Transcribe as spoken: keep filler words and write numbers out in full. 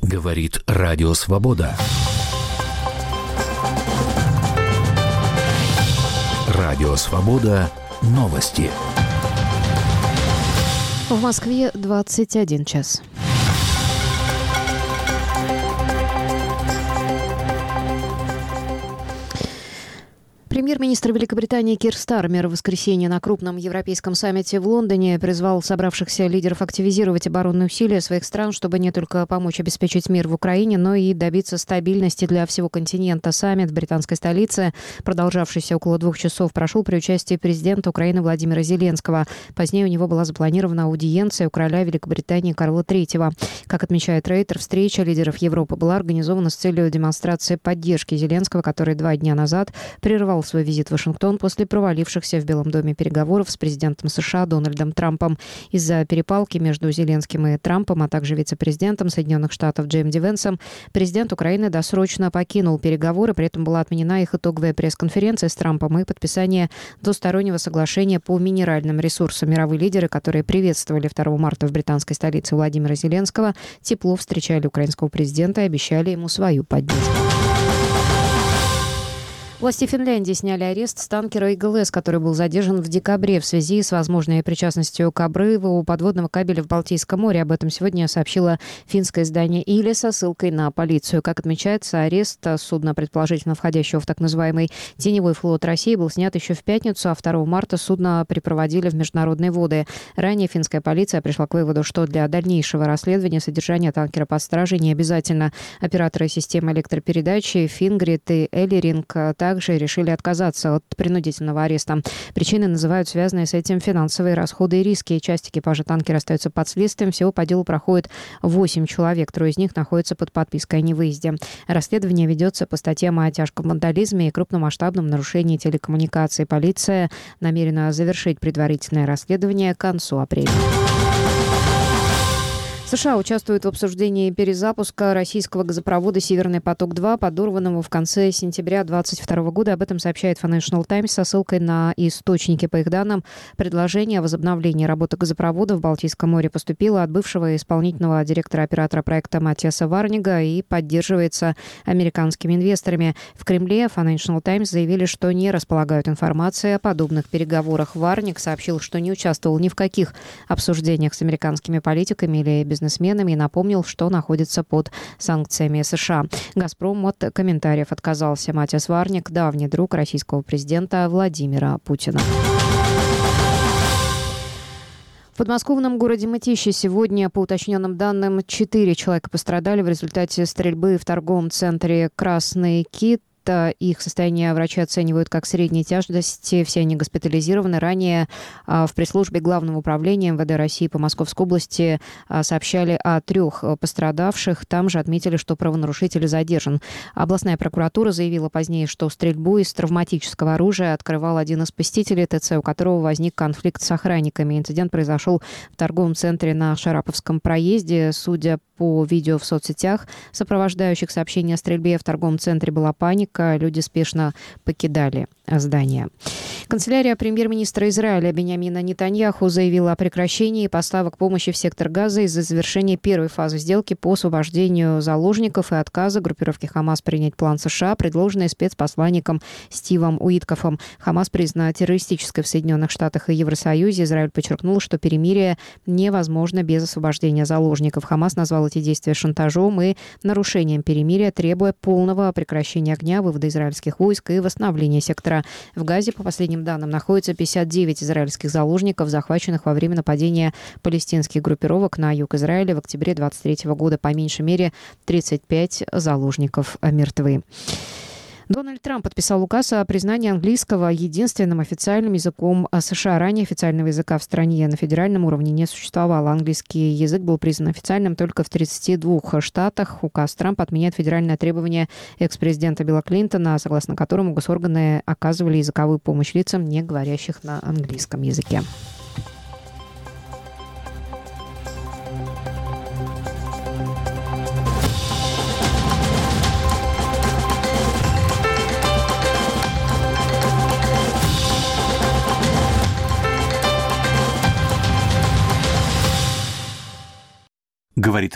Говорит Радио Свобода. Радио Свобода. Новости. В Москве двадцать один час. Премьер-министр Великобритании Кир Стармер в воскресенье на крупном европейском саммите в Лондоне призвал собравшихся лидеров активизировать оборонные усилия своих стран, чтобы не только помочь обеспечить мир в Украине, но и добиться стабильности для всего континента. Саммит в британской столице, продолжавшийся около двух часов, прошел при участии президента Украины Владимира Зеленского. Позднее у него была запланирована аудиенция у короля Великобритании Карла третьего. Как отмечает Рейтер, встреча лидеров Европы была организована с целью демонстрации поддержки Зеленского, который два дня назад прервал свой визит в Вашингтон после провалившихся в Белом доме переговоров с президентом США Дональдом Трампом. Из-за перепалки между Зеленским и Трампом, а также вице-президентом Соединенных Штатов Джейм Ди Венсом, президент Украины досрочно покинул переговоры. При этом была отменена их итоговая пресс-конференция с Трампом и подписание двустороннего соглашения по минеральным ресурсам. Мировые лидеры, которые приветствовали второго марта в британской столице Владимира Зеленского, тепло встречали украинского президента и обещали ему свою поддержку. Власти Финляндии сняли арест с танкера ИГЛС, который был задержан в декабре в связи с возможной причастностью к обрыву подводного кабеля в Балтийском море. Об этом сегодня сообщило финское издание «Иле» со ссылкой на полицию. Как отмечается, арест судна, предположительно входящего в так называемый теневой флот России, был снят еще в пятницу, а второго марта судно припроводили в международные воды. Ранее финская полиция пришла к выводу, что для дальнейшего расследования содержание танкера под стражей не обязательно. Операторы системы электропередачи «Фингрид» и «Эллеринг» также решили отказаться от принудительного ареста. Причины называют связанные с этим финансовые расходы и риски. Часть экипажа танкера остается под следствием. Всего по делу проходит восемь человек. Трое из них находятся под подпиской о невыезде. Расследование ведется по статьям о тяжком вандализме и крупномасштабном нарушении телекоммуникаций. Полиция намерена завершить предварительное расследование к концу апреля. США участвуют в обсуждении перезапуска российского газопровода «Северный поток-два», подорванного в конце сентября две тысячи двадцать второго года. Об этом сообщает Financial Times со ссылкой на источники. По их данным, предложение о возобновлении работы газопровода в Балтийском море поступило от бывшего исполнительного директора оператора проекта Матиаса Варнига и поддерживается американскими инвесторами. В Кремле Financial Times заявили, что не располагают информацией о подобных переговорах. Варник сообщил, что не участвовал ни в каких обсуждениях с американскими политиками или бизнесменами. бизнесменами и напомнил, что находится под санкциями США. «Газпром» от комментариев отказался. Матиас Варник – давний друг российского президента Владимира Путина. В подмосковном городе Мытищи сегодня, по уточненным данным, четыре человека пострадали в результате стрельбы в торговом центре «Красный кит». Их состояние врачи оценивают как средней тяжести. Все они госпитализированы. Ранее в пресс-службе Главного управления эм вэ дэ России по Московской области сообщали о трех пострадавших. Там же отметили, что правонарушитель задержан. Областная прокуратура заявила позднее, что стрельбу из травматического оружия открывал один из посетителей ТЦ, у которого возник конфликт с охранниками. Инцидент произошел в торговом центре на Шараповском проезде. Судя по видео в соцсетях, сопровождающих сообщение о стрельбе, в торговом центре была паника. Люди спешно покидали здание. Канцелярия премьер-министра Израиля Биньямина Нетаньяху заявила о прекращении поставок помощи в сектор Газа из-за завершения первой фазы сделки по освобождению заложников и отказа группировки Хамас принять план США, предложенный спецпосланником Стивом Уиткофом. Хамас признана террористической в Соединенных Штатах и Евросоюзе. Израиль подчеркнул, что перемирие невозможно без освобождения заложников. Хамас назвал эти действия шантажом и нарушением перемирия, требуя полного прекращения огня, вывода израильских войск и восстановления сектора. В Газе, по последним данным, находится пятьдесят девять израильских заложников, захваченных во время нападения палестинских группировок на юг Израиля в октябре две тысячи двадцать третьего года. По меньшей мере тридцать пять заложников мертвы. Дональд Трамп подписал указ о признании английского единственным официальным языком США. Ранее официального языка в стране на федеральном уровне не существовало. Английский язык был признан официальным только в тридцати двух штатах. Указ Трампа отменяет федеральное требование экс-президента Билла Клинтона, согласно которому госорганы оказывали языковую помощь лицам, не говорящих на английском языке. Говорит